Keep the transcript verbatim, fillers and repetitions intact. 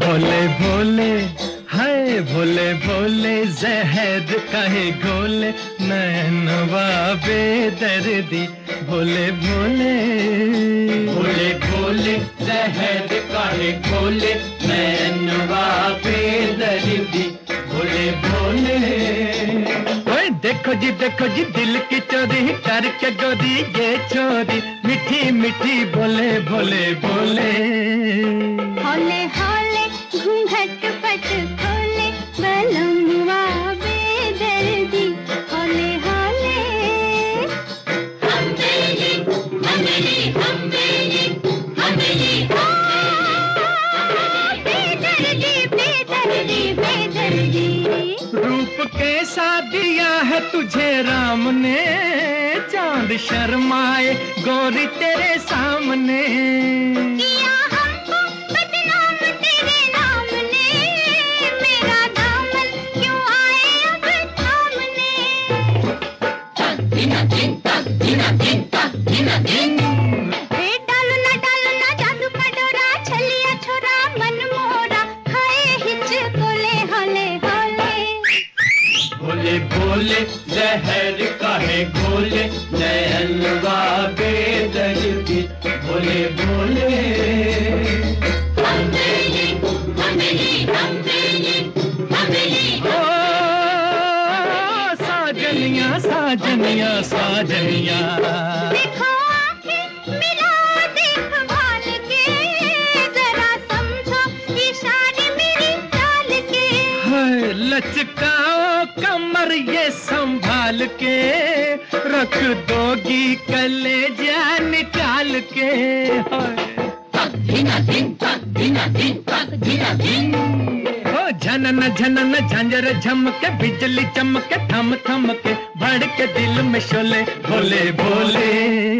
भोले भोले हाय भोले भोले जहर काहे घोले नैनवा बेदर्दी भोले भोले भोले भोले जहर काहे घोले नैनवा बेदर्दी भोले भोले। ओए देखो जी देखो जी दिल की चोरी करके गोरी ये छोरी मीठी मीठी बोले भोले भोले। हौले हौले घूंघट पट खोले बलमुआ बेदर्दी हौले हौले। हम्बेली हम्बेली हम्बेली हम्बेली बेदर्दी बेदर्दी बेदर्दी। रूप कैसा दिया है तुझे राम ने चांद शर्माए गोरी तेरे सामने। किया हमको बदनाम तेरे नाम ने मेरा दामन क्यों आए अब सामने। दिना दिन तक दिना दिन तक दिना दिन। हे डालो ना डालो ना जादू का डोरा छलिया छोरा मन मोरा खाए हिच कोले हौले हौले। भोले भोले जहर काहे घोले नैनवा बेदर्दी भोले भोले। हम्बेली हम्बेली हम्बेली हम्बेली। ओ साजनिया साजनिया साजनिया। देखो आंखें मिला देख भाल के जरा समझो इशारे मेरी चाल के। हाय लचकाओ कमर ये संभाल के रख दोगी कलेजा निकाल के। हाय दिना दिन तक दिना दिन तक दिना दिन। ओ झनन झनन झंझर झमके बिजली चमके थम थम के भड़के दिल में शोले भोले भोले।